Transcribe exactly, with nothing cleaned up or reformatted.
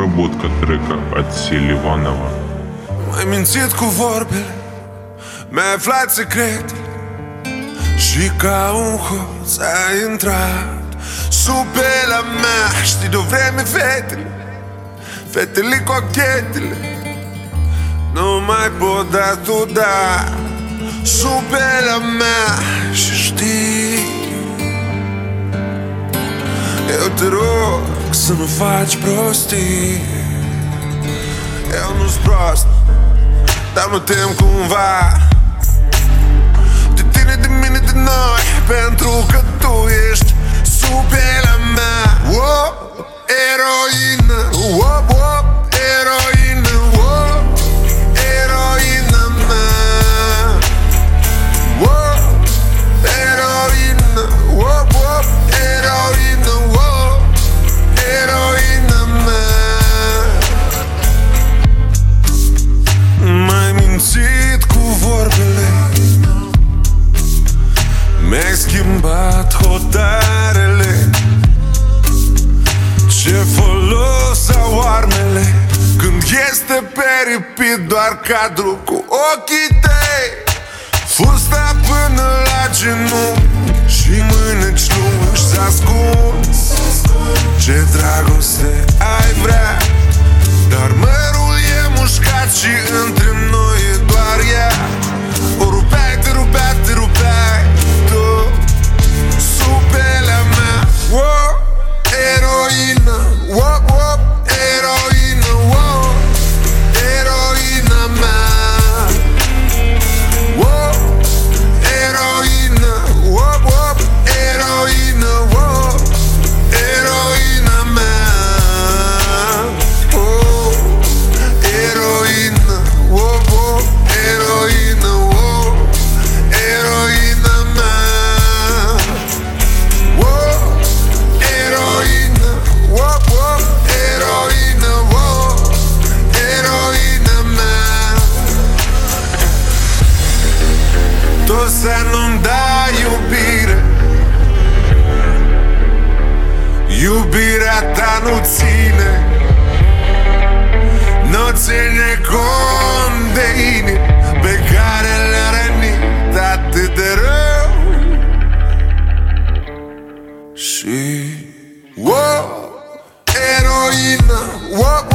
разработка трека от Селиванова. M-ai mințit cu vorbele, mi-ai aflat secretele și ca un hoț ai intrat sub pielea mea. Știi de-o vreme fetele, fetele cochetele nu mai pot da tu da sub pielea mea. Și știi, eu te rog să nu faci prostii. Eu nu-s prost, dar mă tem cumva de tine, de mine, de noi, pentru că tu ești sub pielea mea. Oh, eroină, oh, oh, eroină, oh, eroină mea. Oh, eroină, oh, oh, eroină, oh, eroină mea. M-ai mințit cu vorbele, mi-ai schimbat hotarele. Ce folos au armele când este peripit doar cadru cu ochii tăi. Fusta până la genunchi și mâneci lungi s-a ascuns. Ce dragoste ai vrea, dar mărul e mușcat și între noi e doar ea. O rupeai, te rupeai, te rupeai tu sub pielea mea. Oh, eroină, oh, oh, eroină, oh, eroină mea. Oh, eroină, oh, oh, eroină, oh, eroină mea. Oh, eroină, oh, oh, eroină, oh, eroină mea. Oh, eroină, oh, oh, eroină, oh, eroină mea. Tu să nu-mi dai iubire, iubirea ta nu ține, nu ține cont de inimi pe care le-a rănit atât de rău. Și oh, eroină, oh,